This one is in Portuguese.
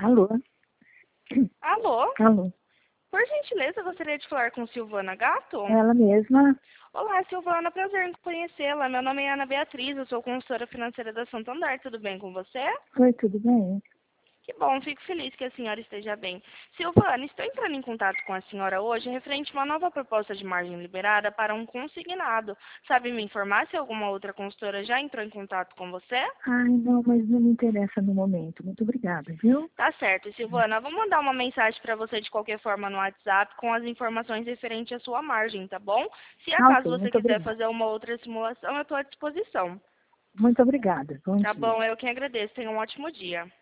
Alô? Alô? Alô? Por gentileza, gostaria de falar com Silvana Gato? Ela mesma? Olá, Silvana, prazer em conhecê-la. Meu nome é Ana Beatriz, eu sou consultora financeira da Santander. Tudo bem com você? Oi, tudo bem? Que bom, fico feliz que a senhora esteja bem. Silvana, estou entrando em contato com a senhora hoje referente a uma nova proposta de margem liberada para um consignado. Sabe me informar se alguma outra consultora já entrou em contato com você? Ai, não, mas não me interessa no momento. Muito obrigada, viu? Tá certo, Silvana. Vou mandar uma mensagem para você de qualquer forma no WhatsApp com as informações referentes à sua margem, tá bom? Se Ah, acaso ok, você muito quiser obrigada. fazer uma outra simulação, eu estou à disposição. Muito obrigada. Bom Tá dia. bom, eu que agradeço. Tenha um ótimo dia.